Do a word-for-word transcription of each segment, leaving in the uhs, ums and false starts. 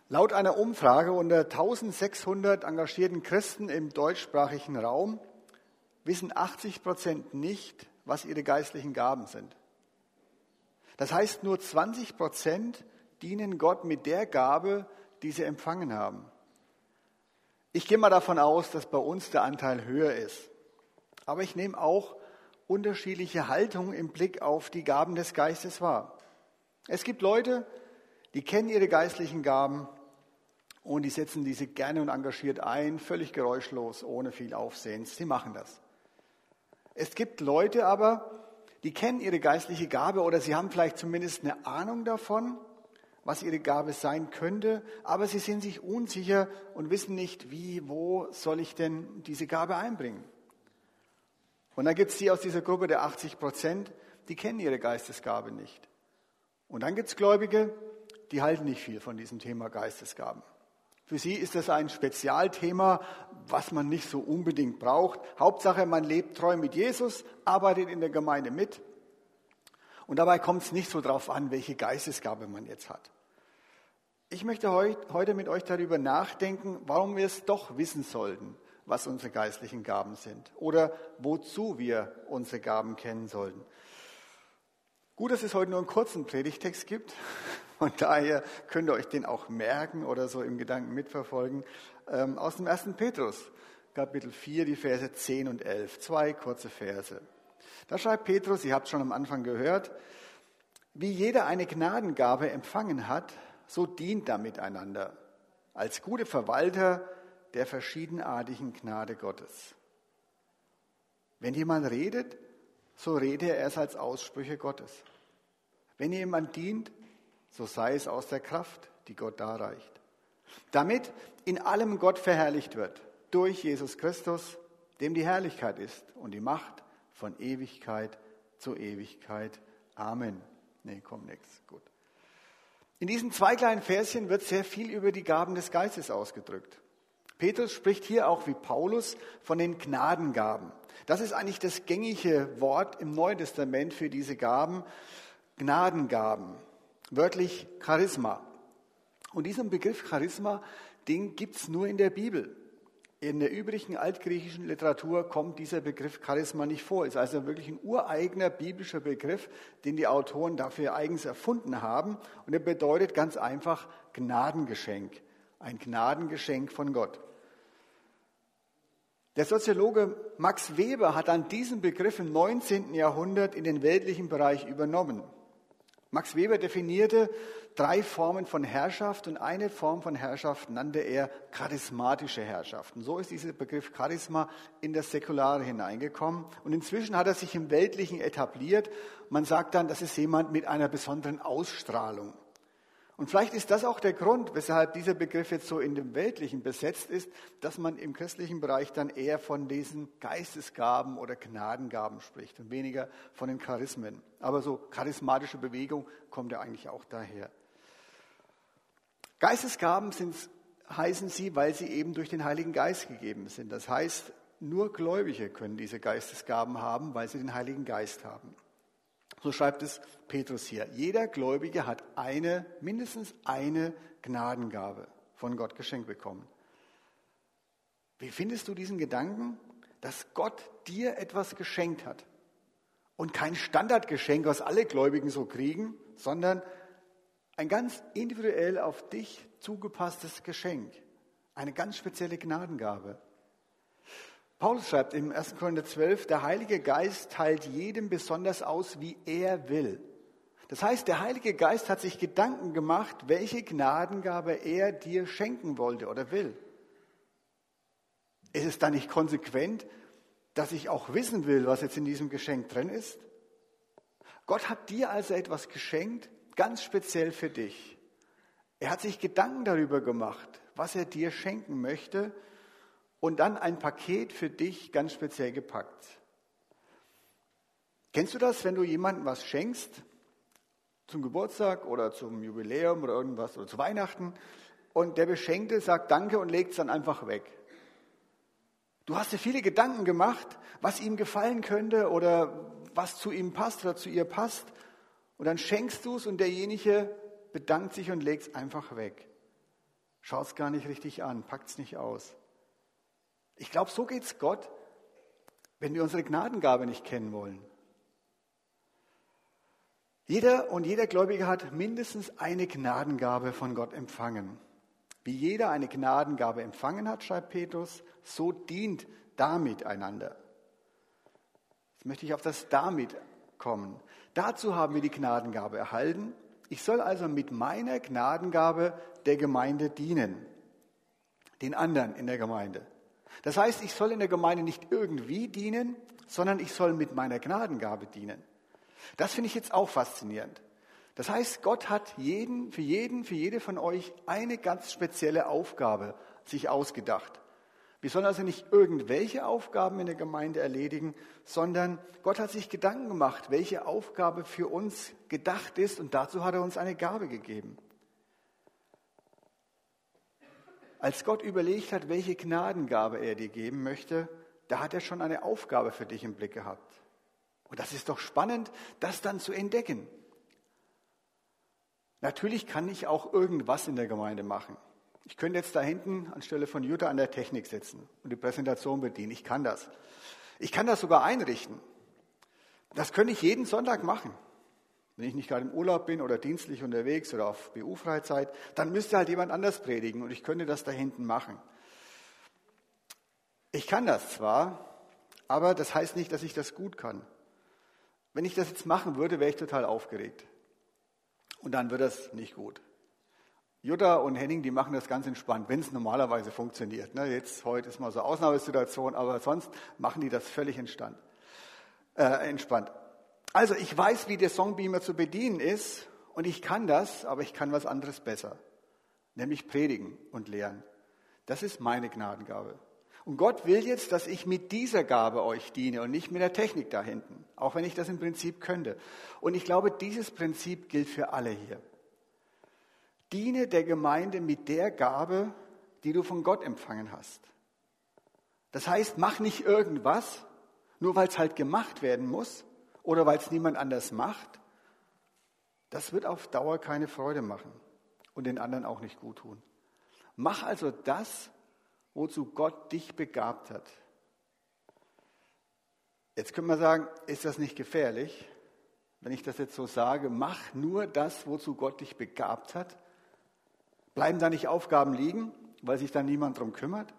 Laut einer Umfrage unter eintausendsechshundert engagierten Christen im deutschsprachigen Raum wissen achtzig Prozent nicht, was ihre geistlichen Gaben sind. Das heißt, nur zwanzig Prozent dienen Gott mit der Gabe, die sie empfangen haben. Ich gehe mal davon aus, dass bei uns der Anteil höher ist. Aber ich nehme auch unterschiedliche Haltungen im Blick auf die Gaben des Geistes wahr. Es gibt Leute, die kennen ihre geistlichen Gaben und die setzen diese gerne und engagiert ein, völlig geräuschlos, ohne viel Aufsehen. Sie machen das. Es gibt Leute aber, die kennen ihre geistliche Gabe oder sie haben vielleicht zumindest eine Ahnung davon, was ihre Gabe sein könnte, aber sie sind sich unsicher und wissen nicht, wie, wo soll ich denn diese Gabe einbringen. Und dann gibt es die aus dieser Gruppe der achtzig Prozent, die kennen ihre Geistesgabe nicht. Und dann gibt es Gläubige, die halten nicht viel von diesem Thema Geistesgaben. Für sie ist das ein Spezialthema, was man nicht so unbedingt braucht. Hauptsache, man lebt treu mit Jesus, arbeitet in der Gemeinde mit. Und dabei kommt es nicht so drauf an, welche Geistesgabe man jetzt hat. Ich möchte heute mit euch darüber nachdenken, warum wir es doch wissen sollten, was unsere geistlichen Gaben sind oder wozu wir unsere Gaben kennen sollten. Gut, dass es heute nur einen kurzen Predigtext gibt. Von daher könnt ihr euch den auch merken oder so im Gedanken mitverfolgen. Ähm, aus dem ersten Petrus, Kapitel vier, die Verse zehn und elf. Zwei kurze Verse. Da schreibt Petrus, ihr habt es schon am Anfang gehört, wie jeder eine Gnadengabe empfangen hat, so dient damit einander, als gute Verwalter der verschiedenartigen Gnade Gottes. Wenn jemand redet, so rede er es als Aussprüche Gottes. Wenn jemand dient, so sei es aus der Kraft, die Gott darreicht. Damit in allem Gott verherrlicht wird, durch Jesus Christus, dem die Herrlichkeit ist und die Macht von Ewigkeit zu Ewigkeit. Amen. Nee, kommt nichts. Gut. In diesen zwei kleinen Verschen wird sehr viel über die Gaben des Geistes ausgedrückt. Petrus spricht hier auch wie Paulus von den Gnadengaben. Das ist eigentlich das gängige Wort im Neuen Testament für diese Gaben, Gnadengaben. Wörtlich Charisma. Und diesen Begriff Charisma, den gibt es nur in der Bibel. In der übrigen altgriechischen Literatur kommt dieser Begriff Charisma nicht vor. Ist also wirklich ein ureigener biblischer Begriff, den die Autoren dafür eigens erfunden haben. Und er bedeutet ganz einfach Gnadengeschenk. Ein Gnadengeschenk von Gott. Der Soziologe Max Weber hat dann diesen Begriff im neunzehnten Jahrhundert in den weltlichen Bereich übernommen. Max Weber definierte drei Formen von Herrschaft und eine Form von Herrschaft nannte er charismatische Herrschaft. Und so ist dieser Begriff Charisma in das Säkulare hineingekommen. Und inzwischen hat er sich im Weltlichen etabliert. Man sagt dann, das ist jemand mit einer besonderen Ausstrahlung. Und vielleicht ist das auch der Grund, weshalb dieser Begriff jetzt so in dem Weltlichen besetzt ist, dass man im christlichen Bereich dann eher von diesen Geistesgaben oder Gnadengaben spricht und weniger von den Charismen. Aber so charismatische Bewegung kommt ja eigentlich auch daher. Geistesgaben sind, heißen sie, weil sie eben durch den Heiligen Geist gegeben sind. Das heißt, nur Gläubige können diese Geistesgaben haben, weil sie den Heiligen Geist haben. So schreibt es Petrus hier. Jeder Gläubige hat eine, mindestens eine Gnadengabe von Gott geschenkt bekommen. Wie findest du diesen Gedanken, dass Gott dir etwas geschenkt hat? Und kein Standardgeschenk, was alle Gläubigen so kriegen, sondern ein ganz individuell auf dich zugepasstes Geschenk. Eine ganz spezielle Gnadengabe. Paulus schreibt im ersten Korinther zwölf, der Heilige Geist teilt jedem besonders aus, wie er will. Das heißt, der Heilige Geist hat sich Gedanken gemacht, welche Gnadengabe er dir schenken wollte oder will. Ist es dann nicht konsequent, dass ich auch wissen will, was jetzt in diesem Geschenk drin ist? Gott hat dir also etwas geschenkt, ganz speziell für dich. Er hat sich Gedanken darüber gemacht, was er dir schenken möchte, und dann ein Paket für dich ganz speziell gepackt. Kennst du das, wenn du jemandem was schenkst, zum Geburtstag oder zum Jubiläum oder irgendwas oder zu Weihnachten, und der Beschenkte sagt Danke und legt es dann einfach weg? Du hast dir viele Gedanken gemacht, was ihm gefallen könnte oder was zu ihm passt oder zu ihr passt, und dann schenkst du es und derjenige bedankt sich und legt es einfach weg. schaut es gar nicht richtig an, packt es nicht aus. Ich glaube, so geht es Gott, wenn wir unsere Gnadengabe nicht kennen wollen. Jeder und jeder Gläubige hat mindestens eine Gnadengabe von Gott empfangen. Wie jeder eine Gnadengabe empfangen hat, schreibt Petrus, so dient damit einander. Jetzt möchte ich auf das damit kommen. Dazu haben wir die Gnadengabe erhalten. Ich soll also mit meiner Gnadengabe der Gemeinde dienen, den anderen in der Gemeinde. Das heißt, ich soll in der Gemeinde nicht irgendwie dienen, sondern ich soll mit meiner Gnadengabe dienen. Das finde ich jetzt auch faszinierend. Das heißt, Gott hat jeden, für jeden, für jede von euch eine ganz spezielle Aufgabe sich ausgedacht. Wir sollen also nicht irgendwelche Aufgaben in der Gemeinde erledigen, sondern Gott hat sich Gedanken gemacht, welche Aufgabe für uns gedacht ist, und dazu hat er uns eine Gabe gegeben. Als Gott überlegt hat, welche Gnadengabe er dir geben möchte, da hat er schon eine Aufgabe für dich im Blick gehabt. Und das ist doch spannend, das dann zu entdecken. Natürlich kann ich auch irgendwas in der Gemeinde machen. Ich könnte jetzt da hinten anstelle von Jutta an der Technik sitzen und die Präsentation bedienen. Ich kann das. Ich kann das sogar einrichten. Das könnte ich jeden Sonntag machen. Wenn ich nicht gerade im Urlaub bin oder dienstlich unterwegs oder auf B U-Freizeit, dann müsste halt jemand anders predigen und ich könnte das da hinten machen. Ich kann das zwar, aber das heißt nicht, dass ich das gut kann. Wenn ich das jetzt machen würde, wäre ich total aufgeregt. Und dann wird das nicht gut. Jutta und Henning, die machen das ganz entspannt, wenn es normalerweise funktioniert. Ne, jetzt, heute ist mal so eine Ausnahmesituation, aber sonst machen die das völlig entspannt. Äh, entspannt. Also ich weiß, wie der Songbeamer zu bedienen ist und ich kann das, aber ich kann was anderes besser. Nämlich predigen und lehren. Das ist meine Gnadengabe. Und Gott will jetzt, dass ich mit dieser Gabe euch diene und nicht mit der Technik da hinten. Auch wenn ich das im Prinzip könnte. Und ich glaube, dieses Prinzip gilt für alle hier. Diene der Gemeinde mit der Gabe, die du von Gott empfangen hast. Das heißt, mach nicht irgendwas, nur weil es halt gemacht werden muss oder weil es niemand anders macht. Das wird auf Dauer keine Freude machen und den anderen auch nicht gut tun. Mach also das, wozu Gott dich begabt hat. Jetzt können wir sagen, ist das nicht gefährlich, wenn ich das jetzt so sage? Mach nur das, wozu Gott dich begabt hat. Bleiben da nicht Aufgaben liegen, weil sich dann niemand drum kümmert?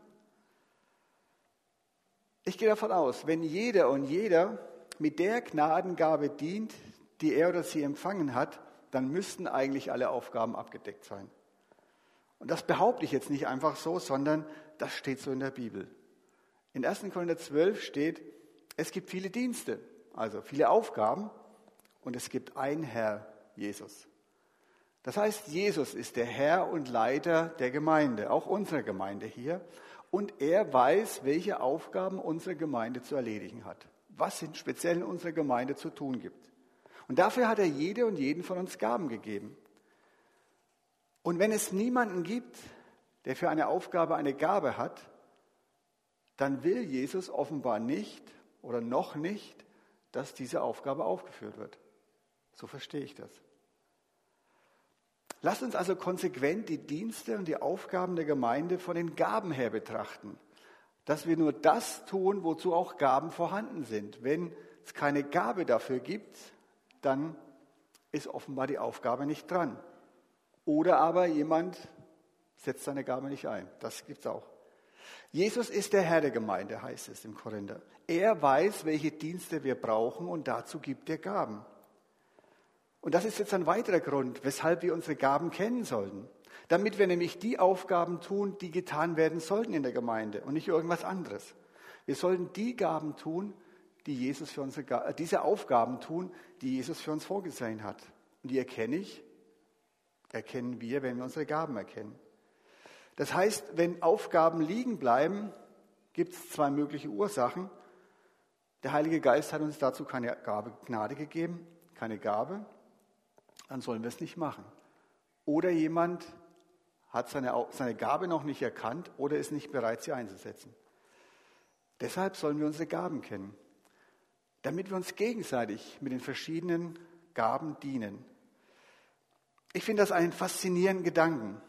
Ich gehe davon aus, wenn jeder und jeder mit der Gnadengabe dient, die er oder sie empfangen hat, dann müssten eigentlich alle Aufgaben abgedeckt sein. Und das behaupte ich jetzt nicht einfach so, sondern das steht so in der Bibel. In ersten Korinther zwölf steht, es gibt viele Dienste, also viele Aufgaben, und es gibt einen Herr, Jesus. Das heißt, Jesus ist der Herr und Leiter der Gemeinde, auch unserer Gemeinde hier. Und er weiß, welche Aufgaben unsere Gemeinde zu erledigen hat. Was es speziell in unserer Gemeinde zu tun gibt. Und dafür hat er jede und jeden von uns Gaben gegeben. Und wenn es niemanden gibt, der für eine Aufgabe eine Gabe hat, dann will Jesus offenbar nicht oder noch nicht, dass diese Aufgabe aufgeführt wird. So verstehe ich das. Lasst uns also konsequent die Dienste und die Aufgaben der Gemeinde von den Gaben her betrachten. Dass wir nur das tun, wozu auch Gaben vorhanden sind. Wenn es keine Gabe dafür gibt, dann ist offenbar die Aufgabe nicht dran. Oder aber jemand setzt seine Gabe nicht ein. Das gibt es auch. Jesus ist der Herr der Gemeinde, heißt es im Korinther. Er weiß, welche Dienste wir brauchen und dazu gibt er Gaben. Und das ist jetzt ein weiterer Grund, weshalb wir unsere Gaben kennen sollten. Damit wir nämlich die Aufgaben tun, die getan werden sollten in der Gemeinde und nicht irgendwas anderes. Wir sollten die Gaben tun, die Jesus für unsere, diese Aufgaben tun, die Jesus für uns vorgesehen hat. Und die erkenne ich, erkennen wir, wenn wir unsere Gaben erkennen. Das heißt, wenn Aufgaben liegen bleiben, gibt es zwei mögliche Ursachen. Der Heilige Geist hat uns dazu keine Gabe, Gnade gegeben, keine Gabe. Dann sollen wir es nicht machen. Oder jemand hat seine, seine Gabe noch nicht erkannt oder ist nicht bereit, sie einzusetzen. Deshalb sollen wir unsere Gaben kennen, damit wir uns gegenseitig mit den verschiedenen Gaben dienen. Ich finde das einen faszinierenden Gedanken,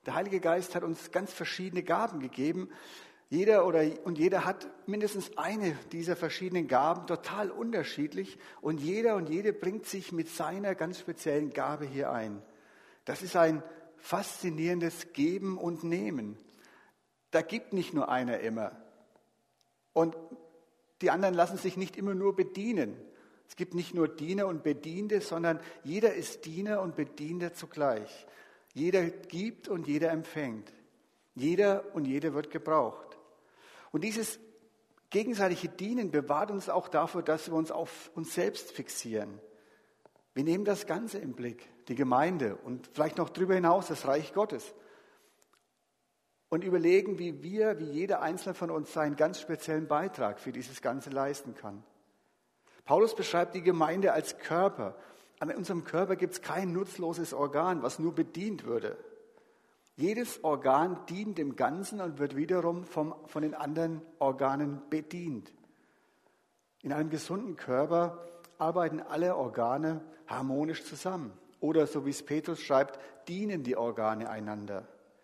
Der Heilige Geist hat uns ganz verschiedene Gaben gegeben. Jeder oder und jeder hat mindestens eine dieser verschiedenen Gaben, total unterschiedlich. Und jeder und jede bringt sich mit seiner ganz speziellen Gabe hier ein. Das ist ein faszinierendes Geben und Nehmen. Da gibt nicht nur einer immer. Und die anderen lassen sich nicht immer nur bedienen. Es gibt nicht nur Diener und Bediente, sondern jeder ist Diener und Bedienter zugleich. Jeder gibt und jeder empfängt. Jeder und jede wird gebraucht. Und dieses gegenseitige Dienen bewahrt uns auch davor, dass wir uns auf uns selbst fixieren. Wir nehmen das Ganze im Blick, die Gemeinde und vielleicht noch darüber hinaus das Reich Gottes. Und überlegen, wie wir, wie jeder Einzelne von uns seinen ganz speziellen Beitrag für dieses Ganze leisten kann. Paulus beschreibt die Gemeinde als Körper. An unserem Körper gibt es kein nutzloses Organ, was nur bedient würde. Jedes Organ dient dem Ganzen und wird wiederum vom, von den anderen Organen bedient. In einem gesunden Körper arbeiten alle Organe harmonisch zusammen. Oder, so wie es Petrus schreibt, dienen die Organe einander.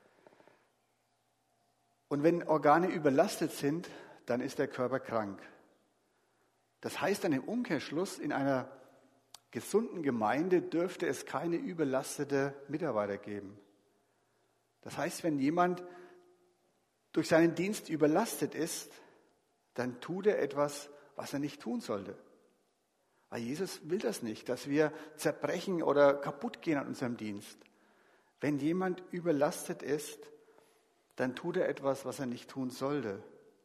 Und wenn Organe überlastet sind, dann ist der Körper krank. Das heißt dann im Umkehrschluss, in einer gesunden Gemeinde dürfte es keine überlastete Mitarbeiter geben. Das heißt, wenn jemand durch seinen Dienst überlastet ist, dann tut er etwas, was er nicht tun sollte. Weil Jesus will das nicht, dass wir zerbrechen oder kaputt gehen an unserem Dienst. Wenn jemand überlastet ist, dann tut er etwas, was er nicht tun sollte.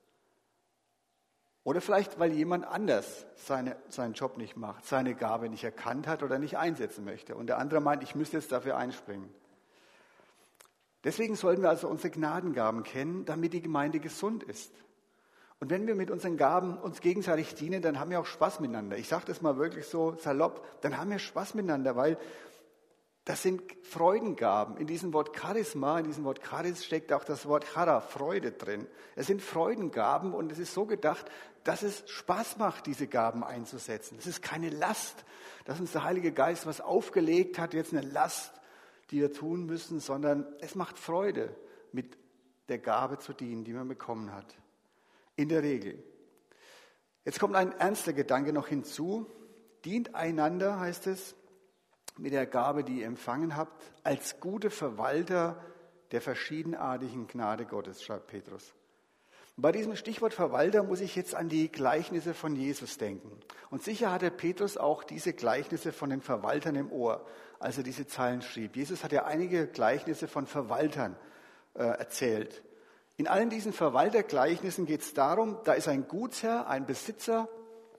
Oder vielleicht, weil jemand anders seine, seinen Job nicht macht, seine Gabe nicht erkannt hat oder nicht einsetzen möchte. Und der andere meint, ich müsste jetzt dafür einspringen. Deswegen sollten wir also unsere Gnadengaben kennen, damit die Gemeinde gesund ist. Und wenn wir mit unseren Gaben uns gegenseitig dienen, dann haben wir auch Spaß miteinander. Ich sage das mal wirklich so salopp, dann haben wir Spaß miteinander, weil das sind Freudengaben. In diesem Wort Charisma, in diesem Wort Charis steckt auch das Wort Chara, Freude drin. Es sind Freudengaben und es ist so gedacht, dass es Spaß macht, diese Gaben einzusetzen. Es ist keine Last, dass uns der Heilige Geist was aufgelegt hat, jetzt eine Last, die wir tun müssen, sondern es macht Freude, mit der Gabe zu dienen, die man bekommen hat. In der Regel. Jetzt kommt ein ernster Gedanke noch hinzu. Dient einander, heißt es, mit der Gabe, die ihr empfangen habt, als gute Verwalter der verschiedenartigen Gnade Gottes, schreibt Petrus. Und bei diesem Stichwort Verwalter muss ich jetzt an die Gleichnisse von Jesus denken. Und sicher hatte Petrus auch diese Gleichnisse von den Verwaltern im Ohr, als er diese Zeilen schrieb. Jesus hat ja einige Gleichnisse von Verwaltern äh, erzählt. In allen diesen Verwaltergleichnissen geht es darum, da ist ein Gutsherr, ein Besitzer,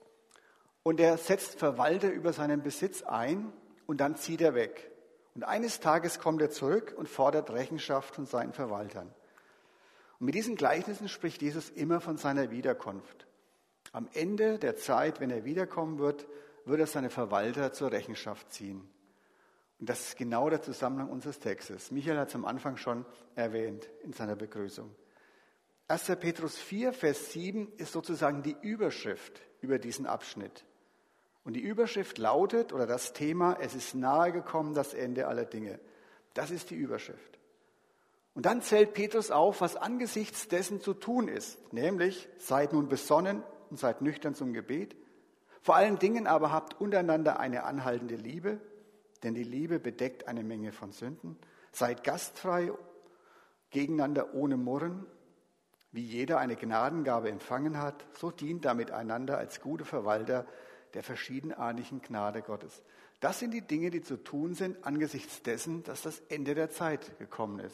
und er setzt Verwalter über seinen Besitz ein und dann zieht er weg. Und eines Tages kommt er zurück und fordert Rechenschaft von seinen Verwaltern. Und mit diesen Gleichnissen spricht Jesus immer von seiner Wiederkunft. Am Ende der Zeit, wenn er wiederkommen wird, wird er seine Verwalter zur Rechenschaft ziehen. Und das ist genau der Zusammenhang unseres Textes. Michael hat es am Anfang schon erwähnt in seiner Begrüßung. erster Petrus vier, Vers sieben ist sozusagen die Überschrift über diesen Abschnitt. Und die Überschrift lautet, oder das Thema, es ist nahe gekommen, das Ende aller Dinge. Das ist die Überschrift. Und dann zählt Petrus auf, was angesichts dessen zu tun ist, nämlich seid nun besonnen und seid nüchtern zum Gebet. Vor allen Dingen aber habt untereinander eine anhaltende Liebe, denn die Liebe bedeckt eine Menge von Sünden. Seid gastfrei, gegeneinander ohne Murren. Wie jeder eine Gnadengabe empfangen hat, so dient damit einander als gute Verwalter der verschiedenartigen Gnade Gottes. Das sind die Dinge, die zu tun sind angesichts dessen, dass das Ende der Zeit gekommen ist.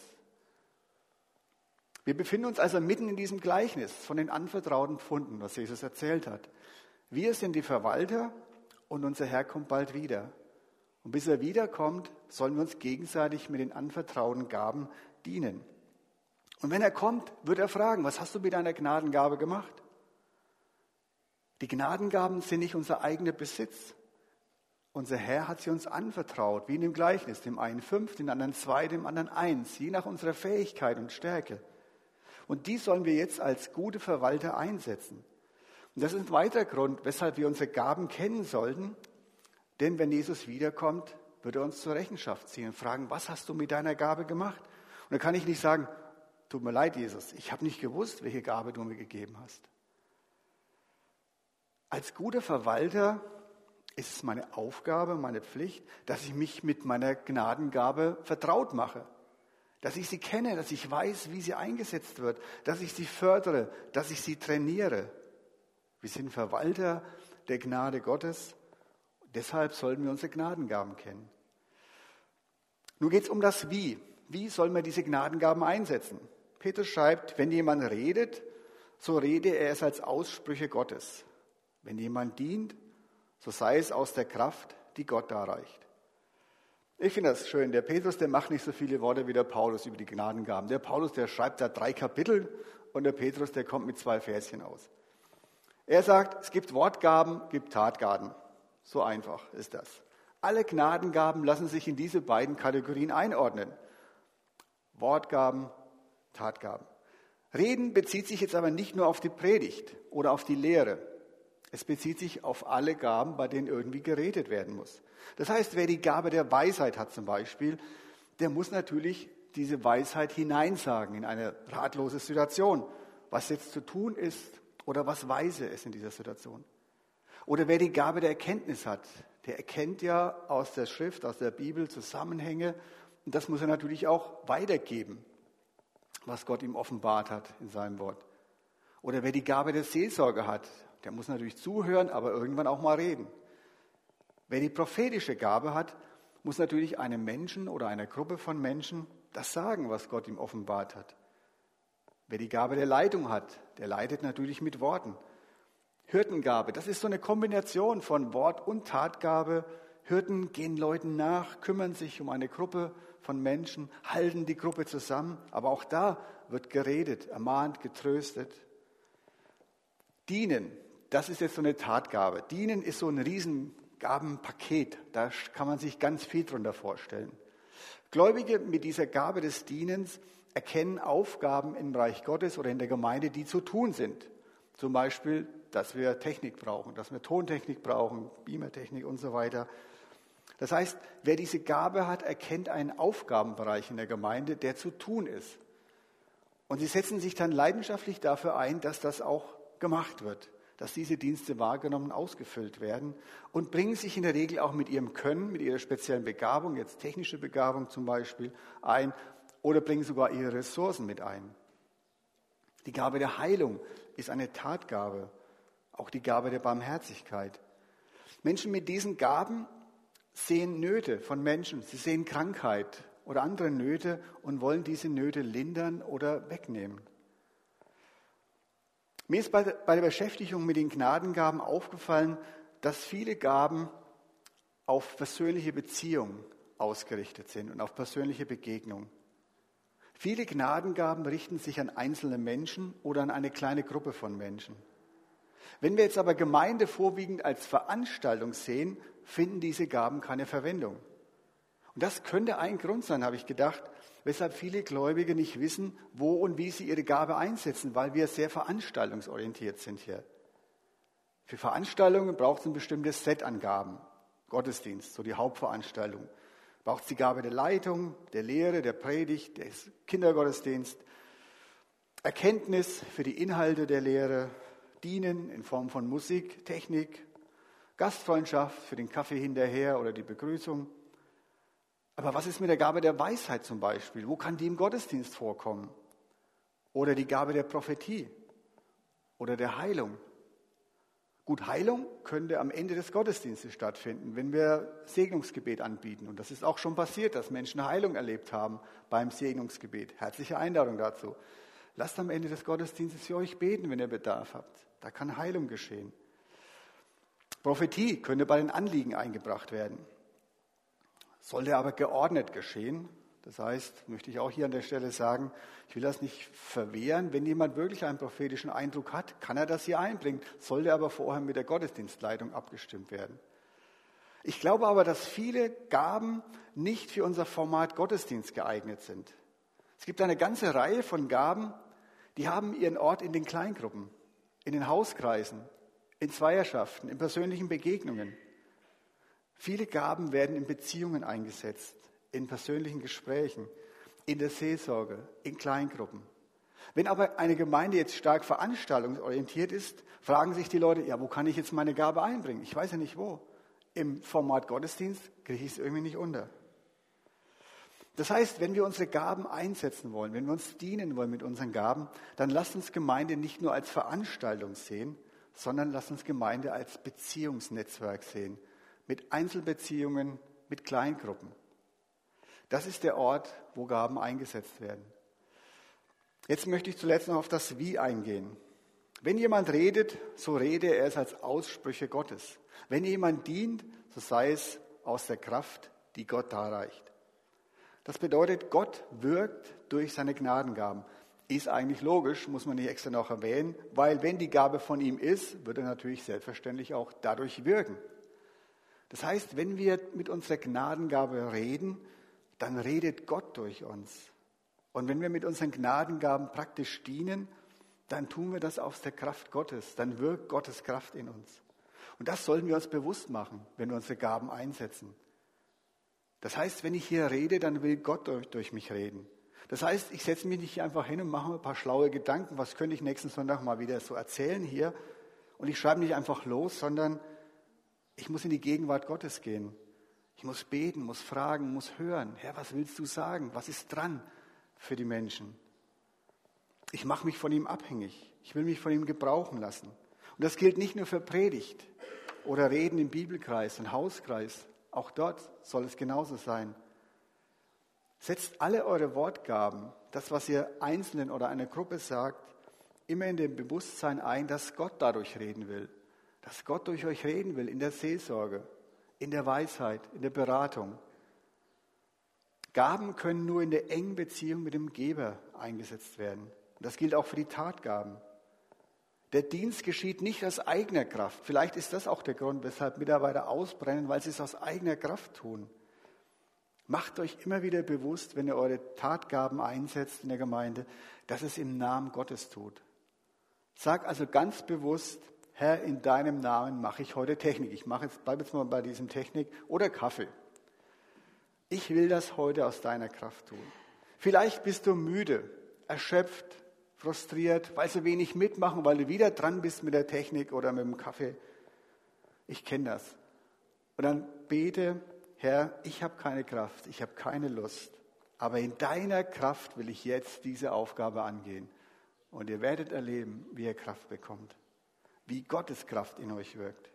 Wir befinden uns also mitten in diesem Gleichnis von den anvertrauten Pfunden, was Jesus erzählt hat. Wir sind die Verwalter und unser Herr kommt bald wieder. Und bis er wiederkommt, sollen wir uns gegenseitig mit den anvertrauten Gaben dienen. Und wenn er kommt, wird er fragen, was hast du mit deiner Gnadengabe gemacht? Die Gnadengaben sind nicht unser eigener Besitz. Unser Herr hat sie uns anvertraut, wie in dem Gleichnis, dem einen fünf, dem anderen zwei, dem anderen eins, je nach unserer Fähigkeit und Stärke. Und die sollen wir jetzt als gute Verwalter einsetzen. Und das ist ein weiterer Grund, weshalb wir unsere Gaben kennen sollten. Denn wenn Jesus wiederkommt, wird er uns zur Rechenschaft ziehen und fragen, was hast du mit deiner Gabe gemacht? Und da kann ich nicht sagen, tut mir leid, Jesus, ich habe nicht gewusst, welche Gabe du mir gegeben hast. Als guter Verwalter ist es meine Aufgabe, meine Pflicht, dass ich mich mit meiner Gnadengabe vertraut mache. Dass ich sie kenne, dass ich weiß, wie sie eingesetzt wird, dass ich sie fördere, dass ich sie trainiere. Wir sind Verwalter der Gnade Gottes. Deshalb sollten wir unsere Gnadengaben kennen. Nun geht es um das Wie. Wie sollen wir diese Gnadengaben einsetzen? Petrus schreibt, wenn jemand redet, so rede er es als Aussprüche Gottes. Wenn jemand dient, so sei es aus der Kraft, die Gott darreicht. Ich finde das schön. Der Petrus, der macht nicht so viele Worte wie der Paulus über die Gnadengaben. Der Paulus, der schreibt da drei Kapitel und der Petrus, der kommt mit zwei Verschen aus. Er sagt, es gibt Wortgaben, gibt Tatgaben. So einfach ist das. Alle Gnadengaben lassen sich in diese beiden Kategorien einordnen. Wortgaben, Tatgaben. Reden bezieht sich jetzt aber nicht nur auf die Predigt oder auf die Lehre. Es bezieht sich auf alle Gaben, bei denen irgendwie geredet werden muss. Das heißt, wer die Gabe der Weisheit hat zum Beispiel, der muss natürlich diese Weisheit hineinsagen in eine ratlose Situation, was jetzt zu tun ist oder was weise ist in dieser Situation. Oder wer die Gabe der Erkenntnis hat, der erkennt ja aus der Schrift, aus der Bibel Zusammenhänge und das muss er natürlich auch weitergeben, was Gott ihm offenbart hat in seinem Wort. Oder wer die Gabe der Seelsorge hat, der muss natürlich zuhören, aber irgendwann auch mal reden. Wer die prophetische Gabe hat, muss natürlich einem Menschen oder einer Gruppe von Menschen das sagen, was Gott ihm offenbart hat. Wer die Gabe der Leitung hat, der leitet natürlich mit Worten. Hirtengabe, das ist so eine Kombination von Wort- und Tatgabe. Hirten gehen Leuten nach, kümmern sich um eine Gruppe von Menschen, halten die Gruppe zusammen. Aber auch da wird geredet, ermahnt, getröstet. Dienen, das ist jetzt so eine Tatgabe. Dienen ist so ein Riesengabenpaket. Da kann man sich ganz viel drunter vorstellen. Gläubige mit dieser Gabe des Dienens erkennen Aufgaben im Reich Gottes oder in der Gemeinde, die zu tun sind. Zum Beispiel, dass wir Technik brauchen, dass wir Tontechnik brauchen, Beamertechnik und so weiter. Das heißt, wer diese Gabe hat, erkennt einen Aufgabenbereich in der Gemeinde, der zu tun ist. Und sie setzen sich dann leidenschaftlich dafür ein, dass das auch gemacht wird, dass diese Dienste wahrgenommen, ausgefüllt werden und bringen sich in der Regel auch mit ihrem Können, mit ihrer speziellen Begabung, jetzt technische Begabung zum Beispiel, ein oder bringen sogar ihre Ressourcen mit ein. Die Gabe der Heilung ist eine Tatgabe, auch die Gabe der Barmherzigkeit. Menschen mit diesen Gaben sehen Nöte von Menschen, sie sehen Krankheit oder andere Nöte und wollen diese Nöte lindern oder wegnehmen. Mir ist bei der Beschäftigung mit den Gnadengaben aufgefallen, dass viele Gaben auf persönliche Beziehung ausgerichtet sind und auf persönliche Begegnung. Viele Gnadengaben richten sich an einzelne Menschen oder an eine kleine Gruppe von Menschen. Wenn wir jetzt aber Gemeinde vorwiegend als Veranstaltung sehen, finden diese Gaben keine Verwendung. Und das könnte ein Grund sein, habe ich gedacht, weshalb viele Gläubige nicht wissen, wo und wie sie ihre Gabe einsetzen, weil wir sehr veranstaltungsorientiert sind hier. Für Veranstaltungen braucht es ein bestimmtes Set an Gaben. Gottesdienst, so die Hauptveranstaltung. Braucht es die Gabe der Leitung, der Lehre, der Predigt, des Kindergottesdienst. Erkenntnis für die Inhalte der Lehre. Dienen in Form von Musik, Technik. Gastfreundschaft für den Kaffee hinterher oder die Begrüßung. Aber was ist mit der Gabe der Weisheit zum Beispiel? Wo kann die im Gottesdienst vorkommen? Oder die Gabe der Prophetie oder der Heilung? Gut, Heilung könnte am Ende des Gottesdienstes stattfinden, wenn wir Segnungsgebet anbieten. Und das ist auch schon passiert, dass Menschen Heilung erlebt haben beim Segnungsgebet. Herzliche Einladung dazu. Lasst am Ende des Gottesdienstes für euch beten, wenn ihr Bedarf habt. Da kann Heilung geschehen. Prophetie könnte bei den Anliegen eingebracht werden. Sollte aber geordnet geschehen. Das heißt, möchte ich auch hier an der Stelle sagen, ich will das nicht verwehren. Wenn jemand wirklich einen prophetischen Eindruck hat, kann er das hier einbringen. Sollte aber vorher mit der Gottesdienstleitung abgestimmt werden. Ich glaube aber, dass viele Gaben nicht für unser Format Gottesdienst geeignet sind. Es gibt eine ganze Reihe von Gaben, die haben ihren Ort in den Kleingruppen, in den Hauskreisen, in Zweierschaften, in persönlichen Begegnungen. Viele Gaben werden in Beziehungen eingesetzt, in persönlichen Gesprächen. in der Seelsorge, in Kleingruppen. Wenn aber eine Gemeinde jetzt stark veranstaltungsorientiert ist, fragen sich die Leute, ja, wo kann ich jetzt meine Gabe einbringen? Ich weiß ja nicht wo. Im Format Gottesdienst kriege ich es irgendwie nicht unter. Das heißt, wenn wir unsere Gaben einsetzen wollen, wenn wir uns dienen wollen mit unseren Gaben, dann lasst uns Gemeinde nicht nur als Veranstaltung sehen, sondern lasst uns Gemeinde als Beziehungsnetzwerk sehen, mit Einzelbeziehungen, mit Kleingruppen. Das ist der Ort, wo Gaben eingesetzt werden. Jetzt möchte ich zuletzt noch auf das Wie eingehen. Wenn jemand redet, so rede er es als Aussprüche Gottes. Wenn jemand dient, so sei es aus der Kraft, die Gott darreicht. Das bedeutet, Gott wirkt durch seine Gnadengaben. Ist eigentlich logisch, muss man nicht extra noch erwähnen, weil wenn die Gabe von ihm ist, wird er natürlich selbstverständlich auch dadurch wirken. Das heißt, wenn wir mit unserer Gnadengabe reden, dann redet Gott durch uns. Und wenn wir mit unseren Gnadengaben praktisch dienen, dann tun wir das aus der Kraft Gottes. Dann wirkt Gottes Kraft in uns. Und das sollten wir uns bewusst machen, wenn wir unsere Gaben einsetzen. Das heißt, wenn ich hier rede, dann will Gott durch, durch mich reden. Das heißt, ich setze mich nicht einfach hin und mache mir ein paar schlaue Gedanken, was könnte ich nächsten Sonntag mal wieder so erzählen hier. Und ich schreibe nicht einfach los, sondern ich muss in die Gegenwart Gottes gehen. Ich muss beten, muss fragen, muss hören. Herr, was willst du sagen? Was ist dran für die Menschen? Ich mache mich von ihm abhängig. Ich will mich von ihm gebrauchen lassen. Und das gilt nicht nur für Predigt oder Reden im Bibelkreis und Hauskreis. Auch dort soll es genauso sein. Setzt alle eure Wortgaben, das, was ihr Einzelnen oder einer Gruppe sagt, immer in dem Bewusstsein ein, dass Gott dadurch reden will. Dass Gott durch euch reden will in der Seelsorge, in der Weisheit, in der Beratung. Gaben können nur in der engen Beziehung mit dem Geber eingesetzt werden. Und das gilt auch für die Tatgaben. Der Dienst geschieht nicht aus eigener Kraft. Vielleicht ist das auch der Grund, weshalb Mitarbeiter ausbrennen, weil sie es aus eigener Kraft tun. Macht euch immer wieder bewusst, wenn ihr eure Tatgaben einsetzt in der Gemeinde, dass es im Namen Gottes tut. Sag also ganz bewusst, Herr, in deinem Namen mache ich heute Technik. Ich mache jetzt, bleibe jetzt mal bei diesem Technik oder Kaffee. Ich will das heute aus deiner Kraft tun. Vielleicht bist du müde, erschöpft, frustriert, weil sie wenig mitmachen, weil du wieder dran bist mit der Technik oder mit dem Kaffee. Ich kenne das. Und dann bete, Herr, ich habe keine Kraft, ich habe keine Lust, aber in deiner Kraft will ich jetzt diese Aufgabe angehen. Und ihr werdet erleben, wie ihr Kraft bekommt, wie Gottes Kraft in euch wirkt.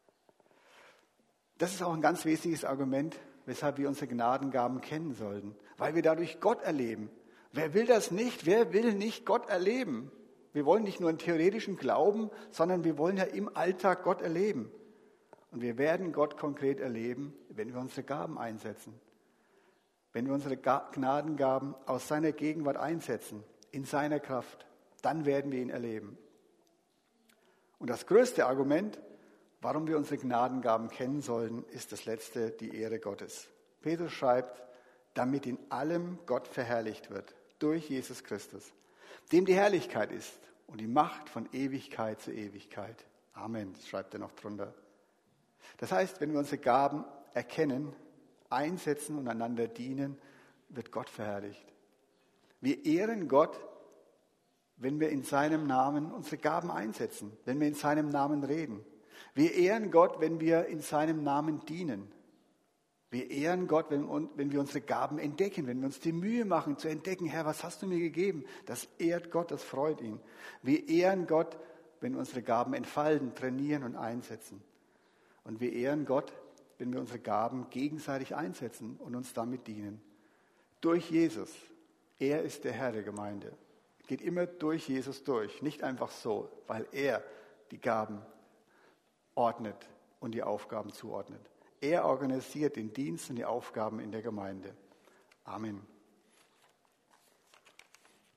Das ist auch ein ganz wesentliches Argument, weshalb wir unsere Gnadengaben kennen sollten, weil wir dadurch Gott erleben. Wer will das nicht? Wer will nicht Gott erleben? Wir wollen nicht nur einen theoretischen Glauben, sondern wir wollen ja im Alltag Gott erleben. Und wir werden Gott konkret erleben, wenn wir unsere Gaben einsetzen. Wenn wir unsere Gnadengaben aus seiner Gegenwart einsetzen, in seiner Kraft, dann werden wir ihn erleben. Und das größte Argument, warum wir unsere Gnadengaben kennen sollten, ist das letzte, die Ehre Gottes. Petrus schreibt, damit in allem Gott verherrlicht wird, durch Jesus Christus, dem die Herrlichkeit ist und die Macht von Ewigkeit zu Ewigkeit. Amen, das schreibt er noch drunter. Das heißt, wenn wir unsere Gaben erkennen, einsetzen und einander dienen, wird Gott verherrlicht. Wir ehren Gott, wenn wir in seinem Namen unsere Gaben einsetzen, wenn wir in seinem Namen reden. Wir ehren Gott, wenn wir in seinem Namen dienen. Wir ehren Gott, wenn, wenn wir unsere Gaben entdecken, wenn wir uns die Mühe machen zu entdecken, Herr, was hast du mir gegeben? Das ehrt Gott, das freut ihn. Wir ehren Gott, wenn wir unsere Gaben entfalten, trainieren und einsetzen. Und wir ehren Gott, wenn wir unsere Gaben gegenseitig einsetzen und uns damit dienen. Durch Jesus. Er ist der Herr der Gemeinde. Geht immer durch Jesus durch, nicht einfach so, weil er die Gaben ordnet und die Aufgaben zuordnet. Er organisiert den Dienst und die Aufgaben in der Gemeinde. Amen.